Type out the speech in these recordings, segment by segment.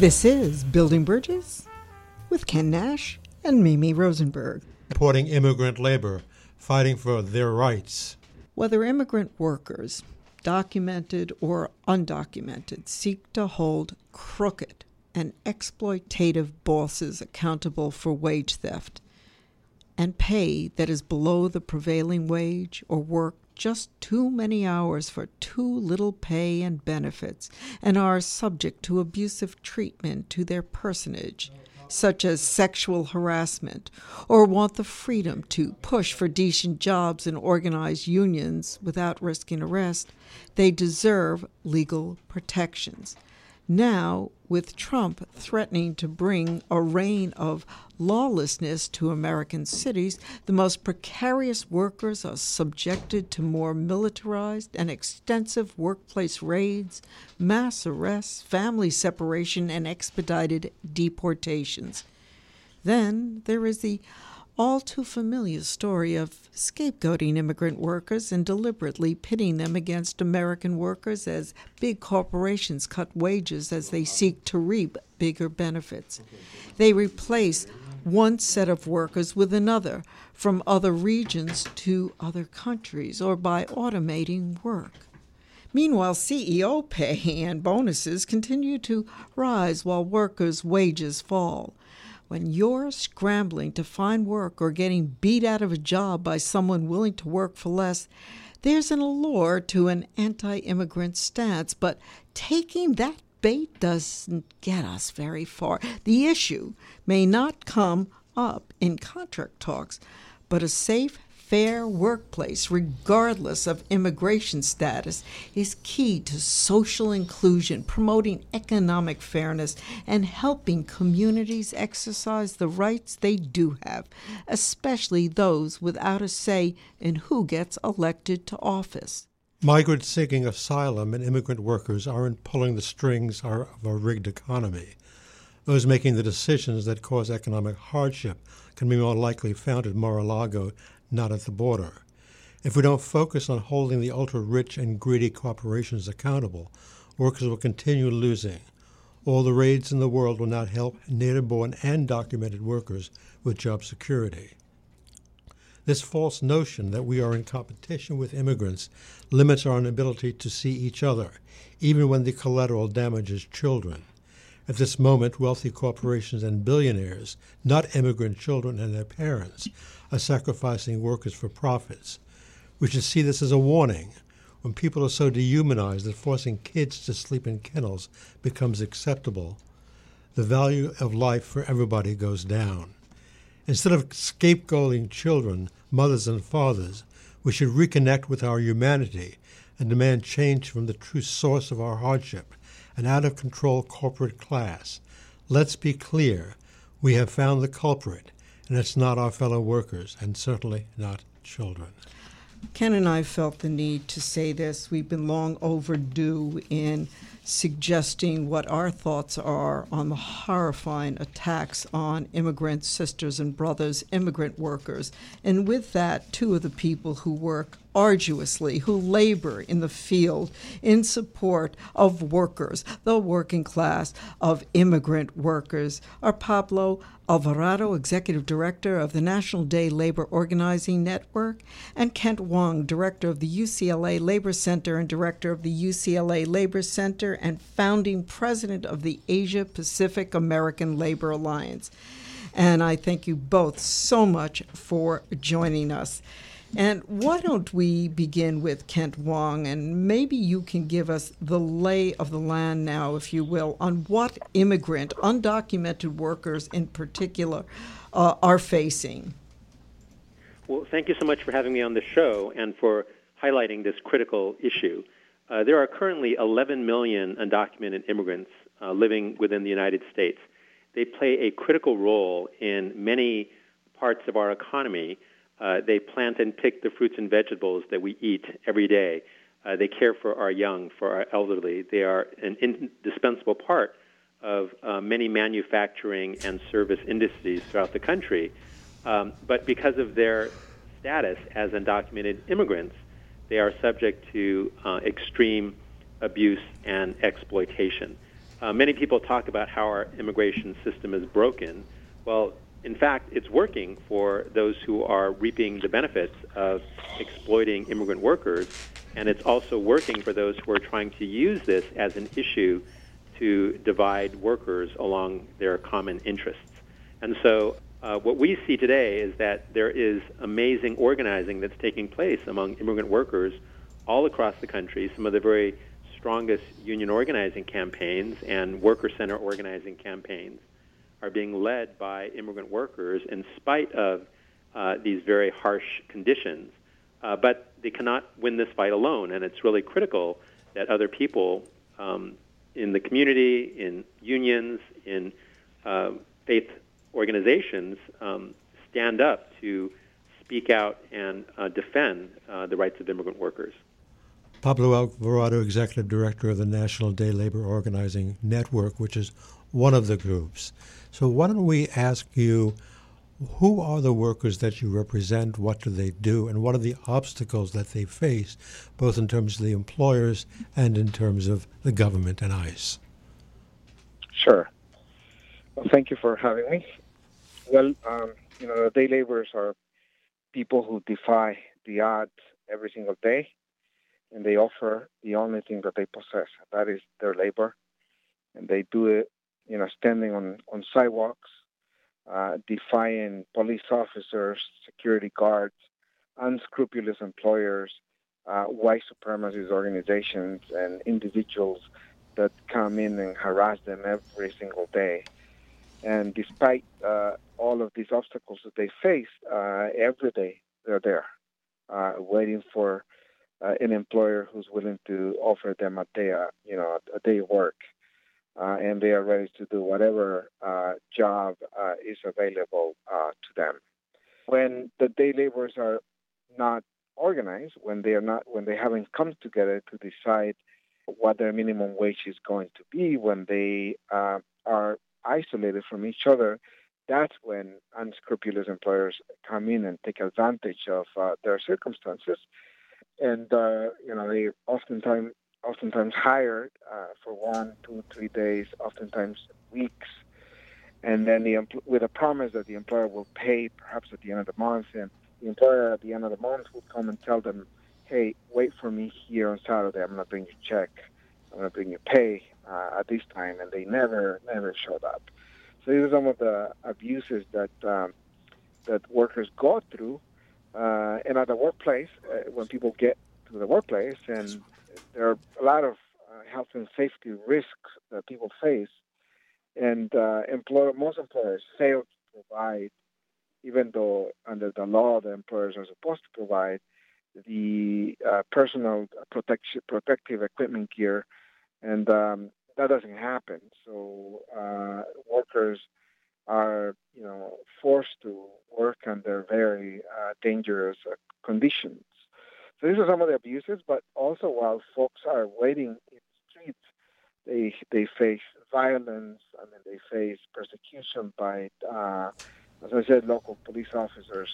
This is Building Bridges with Ken Nash and Mimi Rosenberg. Supporting immigrant labor, fighting for their rights. Whether immigrant workers, documented or undocumented, seek to hold crooked and exploitative bosses accountable for wage theft and pay that is below the prevailing wage, or work just too many hours for too little pay and benefits, and are subject to abusive treatment to their personage, such as sexual harassment, or want the freedom to push for decent jobs and organize unions without risking arrest, they deserve legal protections. Now, with Trump threatening to bring a reign of lawlessness to American cities, the most precarious workers are subjected to more militarized and extensive workplace raids, mass arrests, family separation, and expedited deportations. Then there is the all-too-familiar story of scapegoating immigrant workers and deliberately pitting them against American workers as big corporations cut wages as they seek to reap bigger benefits. They replace one set of workers with another from other regions to other countries, or by automating work. Meanwhile, CEO pay and bonuses continue to rise while workers' wages fall. When you're scrambling to find work or getting beat out of a job by someone willing to work for less, there's an allure to an anti-immigrant stance, but taking that bait doesn't get us very far. The issue may not come up in contract talks, but a safe, fair workplace, regardless of immigration status, is key to social inclusion, promoting economic fairness, and helping communities exercise the rights they do have, especially those without a say in who gets elected to office. Migrants seeking asylum and immigrant workers aren't pulling the strings of a rigged economy. Those making the decisions that cause economic hardship can be more likely found at Mar-a-Lago, not at the border. If we don't focus on holding the ultra-rich and greedy corporations accountable, workers will continue losing. All the raids in the world will not help native-born and documented workers with job security. This false notion that we are in competition with immigrants limits our ability to see each other, even when the collateral damages children. At this moment, wealthy corporations and billionaires, not immigrant children and their parents, are sacrificing workers for profits. We should see this as a warning. When people are so dehumanized that forcing kids to sleep in kennels becomes acceptable, the value of life for everybody goes down. Instead of scapegoating children, mothers, and fathers, we should reconnect with our humanity and demand change from the true source of our hardship, an out-of-control corporate class. Let's be clear. We have found the culprit, and it's not our fellow workers, and certainly not children. Ken and I felt the need to say this. We've been long overdue in suggesting what our thoughts are on the horrifying attacks on immigrant sisters and brothers, immigrant workers. And with that, two of the people who work arduously, who labor in the field in support of workers, the working class of immigrant workers, are Pablo Alvarado, Executive Director of the National Day Labor Organizing Network, and Kent Wong, Director of the UCLA Labor Center and Director of the UCLA Labor Center and founding President of the Asia Pacific American Labor Alliance. And I thank you both so much for joining us. And why don't we begin with Kent Wong, and maybe you can give us the lay of the land now, if you will, on what immigrant, undocumented workers in particular are facing. Well, thank you so much for having me on the show and for highlighting this critical issue. There are currently 11 million undocumented immigrants living within the United States. They play a critical role in many parts of our economy. They plant and pick the fruits and vegetables that we eat every day. They care for our young, for our elderly. They are an indispensable part of many manufacturing and service industries throughout the country. But because of their status as undocumented immigrants, they are subject to extreme abuse and exploitation. Many people talk about how our immigration system is broken. Well, in fact, it's working for those who are reaping the benefits of exploiting immigrant workers, and it's also working for those who are trying to use this as an issue to divide workers along their common interests. And so what we see today is that there is amazing organizing that's taking place among immigrant workers all across the country. Some of the very strongest union organizing campaigns and worker center organizing campaigns are being led by immigrant workers in spite of these very harsh conditions. But they cannot win this fight alone, and it's really critical that other people in the community, in unions, in faith organizations stand up to speak out and defend the rights of immigrant workers. Pablo Alvarado, Executive Director of the National Day Labor Organizing Network, which is one of the groups. So why don't we ask you, who are the workers that you represent, what do they do, and what are the obstacles that they face, both in terms of the employers and in terms of the government and ICE? Sure. Well, thank you for having me. Well, the day laborers are people who defy the odds every single day, and they offer the only thing that they possess, that is their labor. And they do it, standing on sidewalks, defying police officers, security guards, unscrupulous employers, white supremacist organizations, and individuals that come in and harass them every single day. And despite all of these obstacles that they face, every day they're there, waiting for an employer who's willing to offer them a day of work, and they are ready to do whatever job is available to them. When the day laborers are not organized, when they haven't come together to decide what their minimum wage is going to be, when they are isolated from each other, that's when unscrupulous employers come in and take advantage of their circumstances. And they oftentimes hired for 1, 2, 3 days, oftentimes weeks, and then with a promise that the employer will pay perhaps at the end of the month. And the employer at the end of the month would come and tell them, "Hey, wait for me here on Saturday. I'm going to bring you a check. I'm going to bring you pay at this time," and they never showed up. So these are some of the abuses that workers go through. And at the workplace, when people get to the workplace, and there are a lot of health and safety risks that people face, and most employers fail to provide, even though under the law the employers are supposed to provide, the personal protective equipment gear, and that doesn't happen. So workers are, forced to work under very dangerous conditions. So these are some of the abuses, but also while folks are waiting in the streets, they face violence. They face persecution by, as I said, local police officers.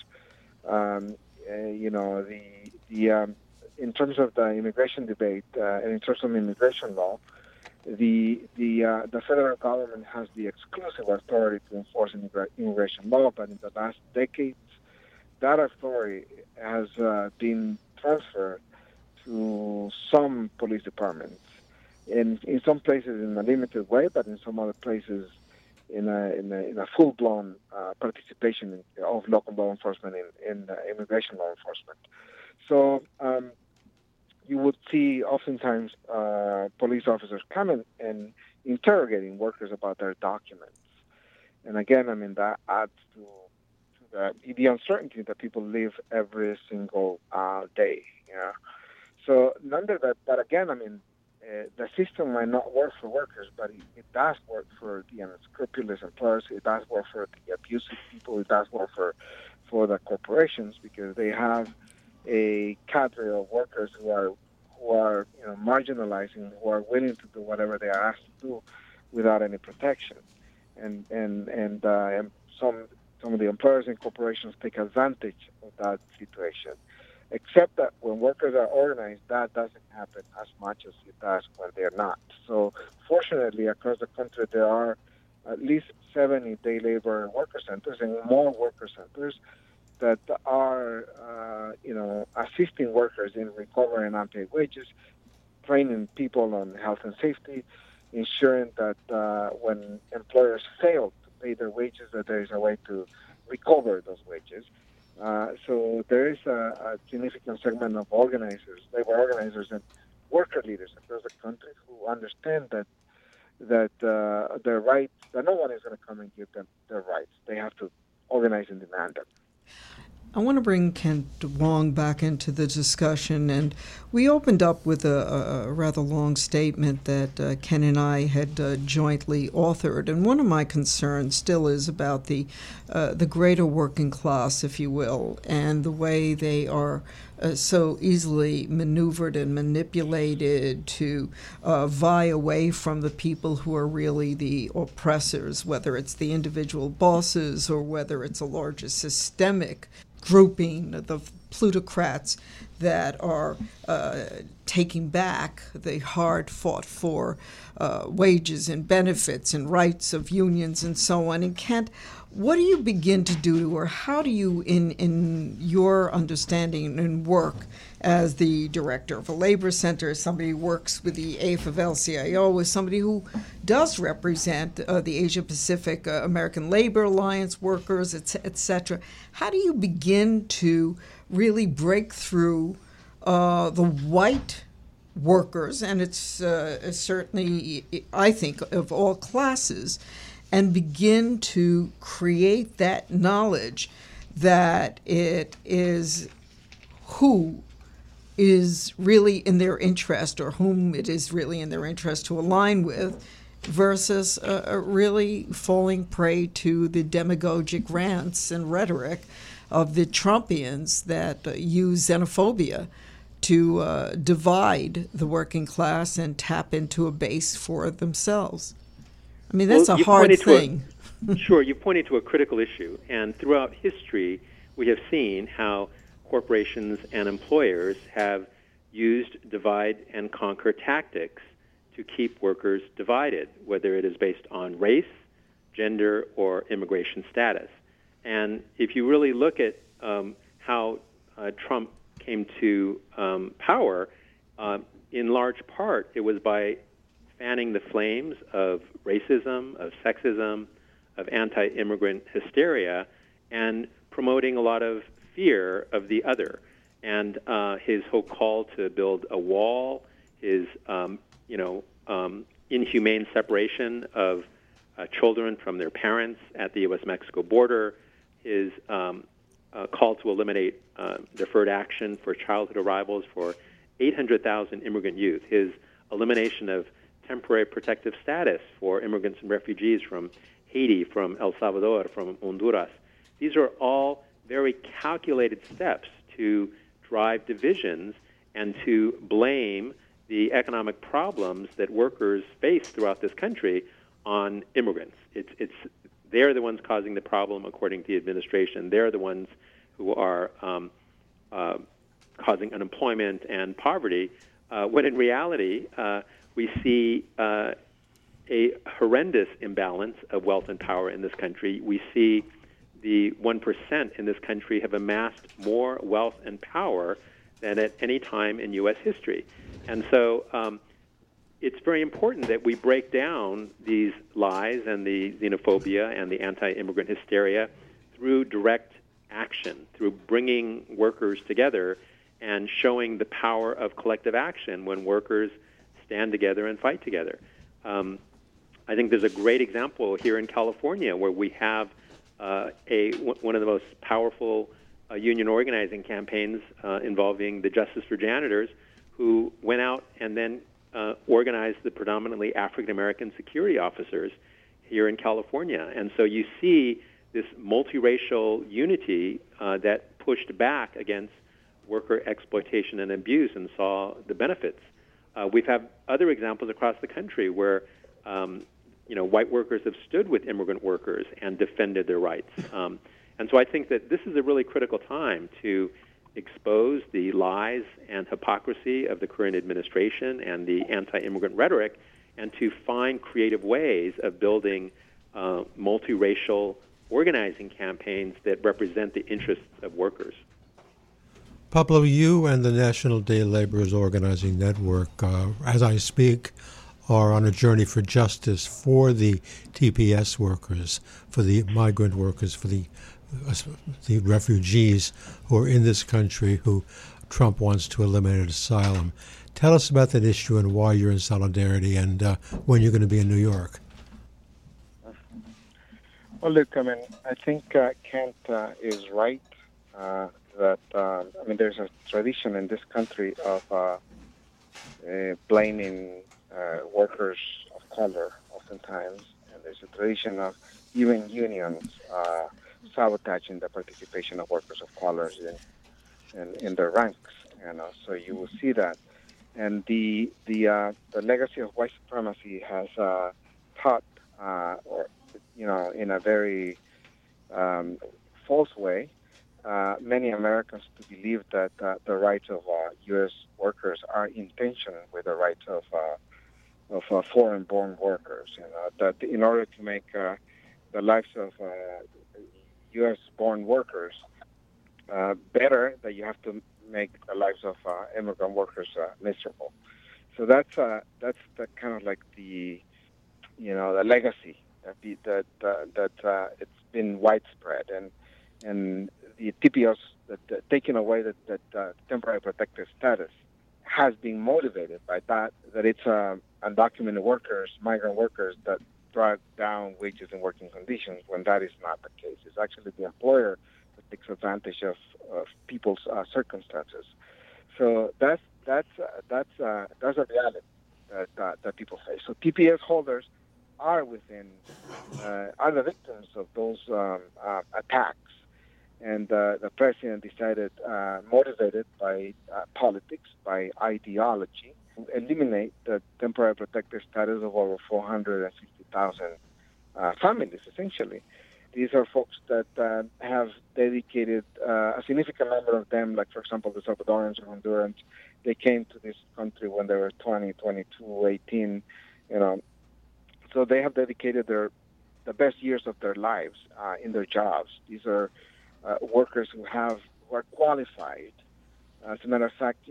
In terms of the immigration debate and in terms of immigration law, the federal government has the exclusive authority to enforce immigration law, but in the last decades, that authority has been transferred to some police departments, in some places in a limited way, but in some other places in a full-blown participation of local law enforcement in immigration law enforcement. So you would see oftentimes police officers coming and interrogating workers about their documents. And again, that adds to the uncertainty that people live every single day. So but again, the system might not work for workers, but it does work for the unscrupulous employers. It does work for the abusive people. It does work for the corporations, because they have a cadre of workers who are marginalizing, who are willing to do whatever they are asked to do without any protection, and some of the employers and corporations take advantage of that situation. Except that when workers are organized, that doesn't happen as much as it does when they're not. So fortunately, across the country, there are at least 70 day labor worker centers and more worker centers that are, assisting workers in recovering unpaid wages, training people on health and safety, ensuring that when employers fail to pay their wages, that there is a way to recover those wages. So there is a significant segment of organizers, labor organizers, and worker leaders across the country who understand that their rights, that no one is going to come and give them their rights. They have to organize and demand them. I want to bring Kent Wong back into the discussion, and we opened up with a rather long statement that Ken and I had jointly authored, and one of my concerns still is about the greater working class, if you will, and the way they are so easily maneuvered and manipulated to vie away from the people who are really the oppressors, whether it's the individual bosses or whether it's a larger systemic grouping, the plutocrats that are taking back the hard-fought-for wages and benefits and rights of unions and so on. And Kent, what do you begin to do, or how do you, in your understanding and work as the director of a labor center, as somebody who works with the AFL-CIO, as somebody who does represent the Asia-Pacific American Labor Alliance workers, et cetera, how do you begin to really break through the white workers, and it's certainly, I think, of all classes, and begin to create that knowledge that it is who is really in their interest, or whom it is really in their interest to align with, versus really falling prey to the demagogic rants and rhetoric of the Trumpians that use xenophobia to divide the working class and tap into a base for themselves. I mean, that's a hard thing. Sure, you pointed to a critical issue, and throughout history, we have seen how corporations and employers have used divide and conquer tactics to keep workers divided, whether it is based on race, gender, or immigration status. And if you really look at how Trump came to power, in large part, it was by fanning the flames of racism, of sexism, of anti-immigrant hysteria, and promoting a lot of fear of the other. And his whole call to build a wall, his inhumane separation of children from their parents at the U.S.-Mexico border, his call to eliminate deferred action for childhood arrivals for 800,000 immigrant youth, his elimination of temporary protective status for immigrants and refugees from Haiti, from El Salvador, from Honduras. These are all very calculated steps to drive divisions and to blame the economic problems that workers face throughout this country on immigrants. They're the ones causing the problem, according to the administration. They're the ones who are causing unemployment and poverty, when in reality, we see a horrendous imbalance of wealth and power in this country. We see the 1% in this country have amassed more wealth and power than at any time in U.S. history. And so it's very important that we break down these lies and the xenophobia and the anti-immigrant hysteria through direct action, through bringing workers together and showing the power of collective action when workers stand together and fight together. I think there's a great example here in California where we have one of the most powerful union organizing campaigns involving the Justice for Janitors, who went out and then organized the predominantly African-American security officers here in California. And so you see this multiracial unity that pushed back against worker exploitation and abuse and saw the benefits. We've had other examples across the country where white workers have stood with immigrant workers and defended their rights. And so I think that this is a really critical time to expose the lies and hypocrisy of the current administration and the anti-immigrant rhetoric, and to find creative ways of building multiracial organizing campaigns that represent the interests of workers. Pablo, you and the National Day Laborers Organizing Network, as I speak, are on a journey for justice for the TPS workers, for the migrant workers, for the refugees who are in this country who Trump wants to eliminate asylum. Tell us about that issue and why you're in solidarity and when you're going to be in New York. Well, look, I think Kent is right that, there's a tradition in this country of blaming workers of color oftentimes, and there's a tradition of even unions sabotaging the participation of workers of color in their ranks. So you will see that, and the legacy of white supremacy has taught, in a very false way, many Americans to believe that the rights of U.S. workers are in tension with the rights of foreign-born workers. That in order to make the lives of U.S.-born workers better, that you have to make the lives of immigrant workers miserable. So that's the kind of like the legacy that it's been widespread, and the TPS taking away that temporary protected status has been motivated by that it's undocumented workers, migrant workers that drive down wages and working conditions, when that is not the case. It's actually the employer that takes advantage of people's circumstances. So that's a reality that people face. So TPS holders are the victims of those attacks. And the president decided, motivated by politics, by ideology, to eliminate the temporary protected status of over 460,000 families, essentially. These are folks that have dedicated a significant number of them, like, for example, the Salvadorans and Hondurans. They came to this country when they were 20, 22, 18, So they have dedicated the best years of their lives in their jobs. These are workers who are qualified. As a matter of fact,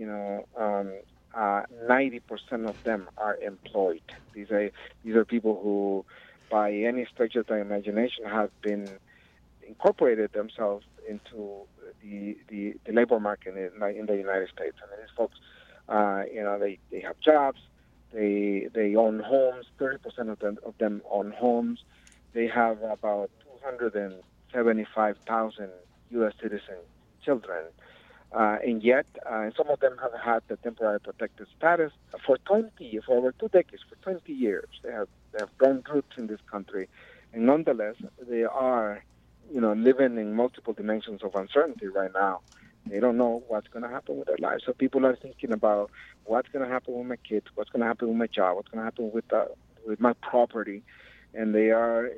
90% of them are employed. These are people who, by any stretch of the imagination, have been incorporated themselves into the labor market in the United States. These folks, they have jobs. They own homes. 30% of them own homes. They have about 275,000 U.S. citizen children. And yet, some of them have had the temporary protected status for over 2 decades, for 20 years. They have grown roots in this country. And nonetheless, they are, living in multiple dimensions of uncertainty right now. They don't know what's going to happen with their lives. So people are thinking about what's going to happen with my kids, what's going to happen with my job, what's going to happen with my property. And they are,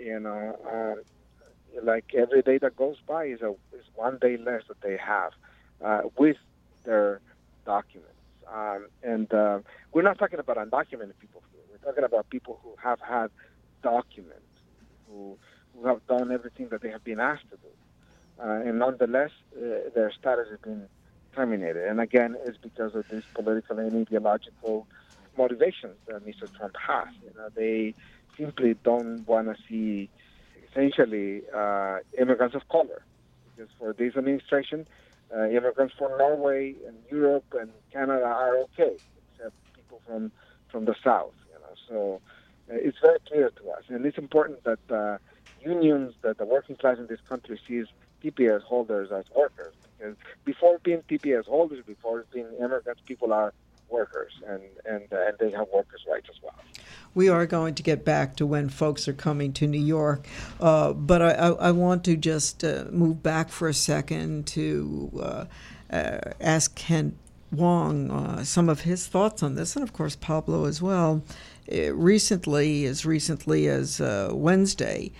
like every day that goes by is one day less that they have with their documents. And we're not talking about undocumented people here. We're talking about people who have had documents, who have done everything that they have been asked to do. And nonetheless, their status has been terminated. And again, it's because of this political and ideological motivations that Mr. Trump has. They simply don't want to see, essentially, immigrants of color. Because for this administration, immigrants from Norway and Europe and Canada are okay, except people from the South. So it's very clear to us. And it's important that unions, that the working class in this country sees TPS holders as workers. Because before being TPS holders, before being immigrants, people are workers, and they have workers' rights as well. We are going to get back to when folks are coming to New York, but I want to just move back for a second to ask Kent Wong some of his thoughts on this, and of course Pablo as well. As recently as Wednesday,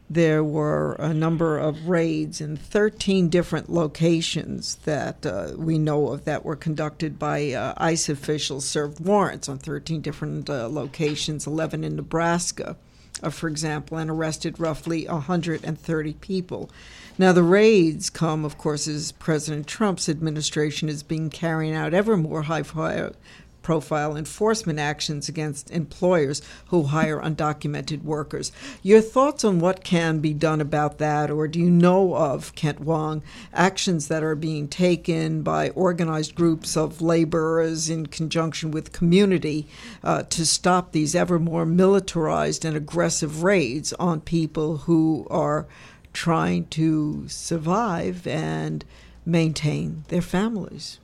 there were a number of raids in 13 different locations that we know of that were conducted by ICE officials, served warrants on 13 different locations, 11 in Nebraska, for example, and arrested roughly 130 people. Now, the raids come, of course, as President Trump's administration is being carrying out ever more high-profile enforcement actions against employers who hire undocumented workers. Your thoughts on what can be done about that, or do you know of, Kent Wong, actions that are being taken by organized groups of laborers in conjunction with community to stop these ever more militarized and aggressive raids on people who are trying to survive and maintain their families?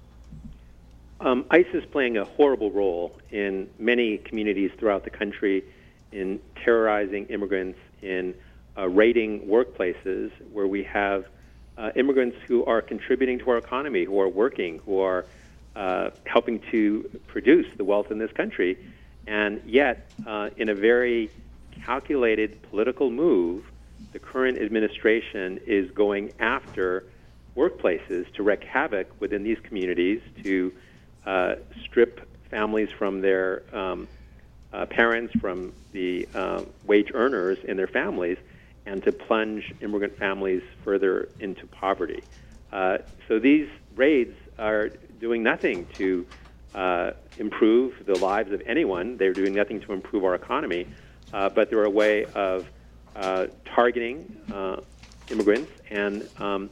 ICE is playing a horrible role in many communities throughout the country in terrorizing immigrants, in raiding workplaces where we have immigrants who are contributing to our economy, who are working, who are helping to produce the wealth in this country. And yet, in a very calculated political move, the current administration is going after workplaces to wreak havoc within these communities, to strip families from their parents, from the wage earners in their families, and to plunge immigrant families further into poverty. So these raids are doing nothing to improve the lives of anyone. They're doing nothing to improve our economy, but they're a way of targeting immigrants and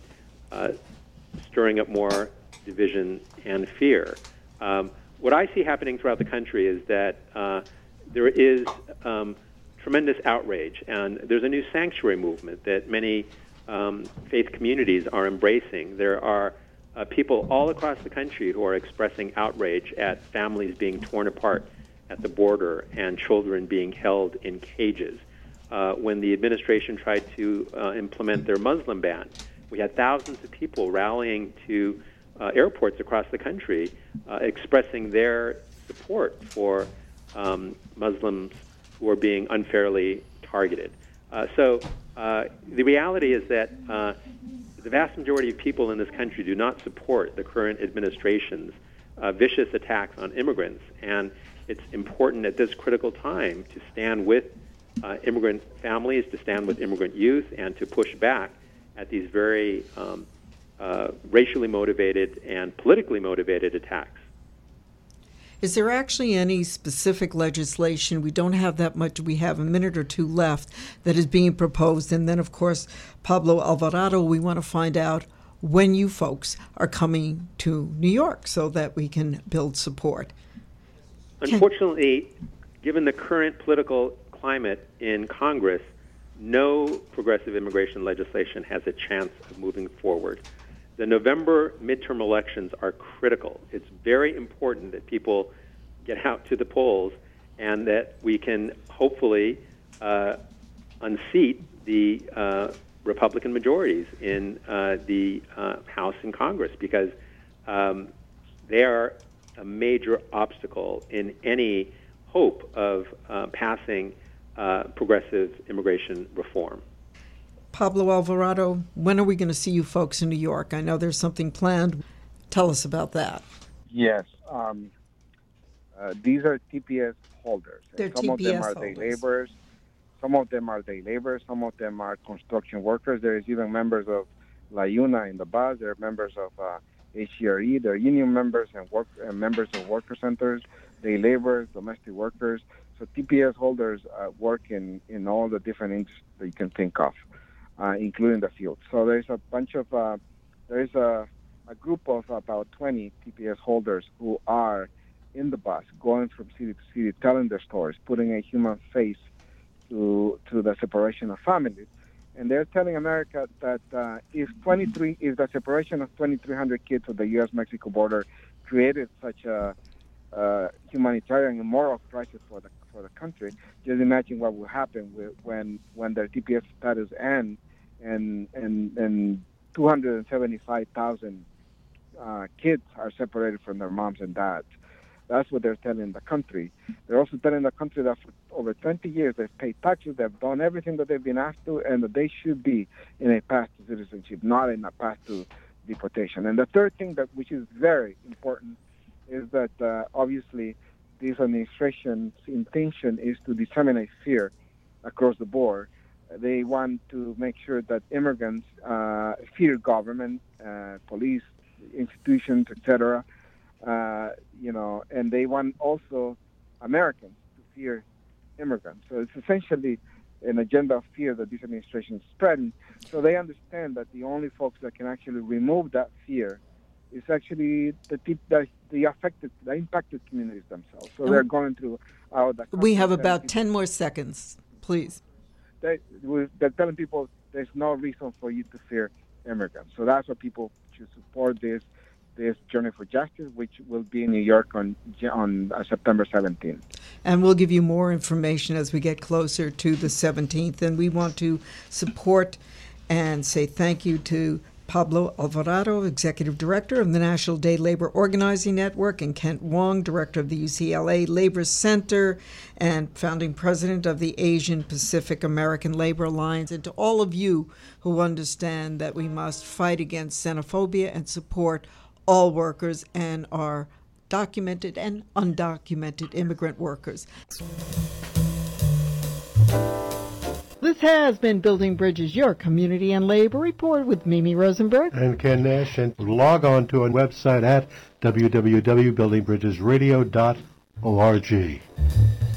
stirring up more division and fear. What I see happening throughout the country is that there is tremendous outrage, and there's a new sanctuary movement that many faith communities are embracing. There are people all across the country who are expressing outrage at families being torn apart at the border and children being held in cages. When the administration tried to implement their Muslim ban, we had thousands of people rallying to airports across the country expressing their support for Muslims who are being unfairly targeted. So the reality is that the vast majority of people in this country do not support the current administration's vicious attacks on immigrants, and it's important at this critical time to stand with immigrant families, to stand with immigrant youth, and to push back at these very racially motivated and politically motivated attacks. Is there actually any specific legislation? We don't have that much. We have a minute or two left that is being proposed. And then, of course, Pablo Alvarado, we want to find out when you folks are coming to New York so that we can build support. Unfortunately, given the current political climate in Congress, no progressive immigration legislation has a chance of moving forward. The November midterm elections are critical. It's very important that people get out to the polls and that we can hopefully unseat the Republican majorities in the House and Congress, because they are a major obstacle in any hope of passing progressive immigration reform. Pablo Alvarado, when are we going to see you folks in New York? I know there's something planned. Tell us about that. Yes. These are TPS holders. They're some TPS of them are holders. day laborers. Some of them are day laborers. Some of them are construction workers. There is even members of La Yuna in the bus. There are members of HCRE. There are union members and members of worker centers, day laborers, domestic workers. So TPS holders work in all the different industries that you can think of, including the field. So there's a bunch of, there's a group of about 20 TPS holders who are in the bus, going from city to city, telling their stories, putting a human face to the separation of families. And they're telling America that if the separation of 2,300 kids at the U.S.-Mexico border created such a humanitarian and moral crisis for the country, just imagine what will happen when their TPS status ends and 275,000 kids are separated from their moms and dads. That's what they're telling the country. They're also telling the country that for over 20 years they've paid taxes, they've done everything that they've been asked to, and that they should be in a path to citizenship, not in a path to deportation. And the third thing, which is very important, is that obviously this administration's intention is to disseminate fear across the board. They want to make sure that immigrants fear government, police, institutions, etc., and they want also Americans to fear immigrants. So it's essentially an agenda of fear that this administration is spreading. So they understand that the only folks that can actually remove that fear is actually the affected, the impacted communities themselves. So they're going through We have about 10 more seconds, please. They're telling people there's no reason for you to fear immigrants. So that's why people should support this Journey for Justice, which will be in New York on September 17th. And we'll give you more information as we get closer to the 17th. And we want to support and say thank you to Pablo Alvarado, Executive Director of the National Day Labor Organizing Network, and Kent Wong, Director of the UCLA Labor Center and founding President of the Asian Pacific American Labor Alliance, and to all of you who understand that we must fight against xenophobia and support all workers and our documented and undocumented immigrant workers. This has been Building Bridges, your community and labor report with Mimi Rosenberg and Ken Nash. And log on to our website at www.buildingbridgesradio.org.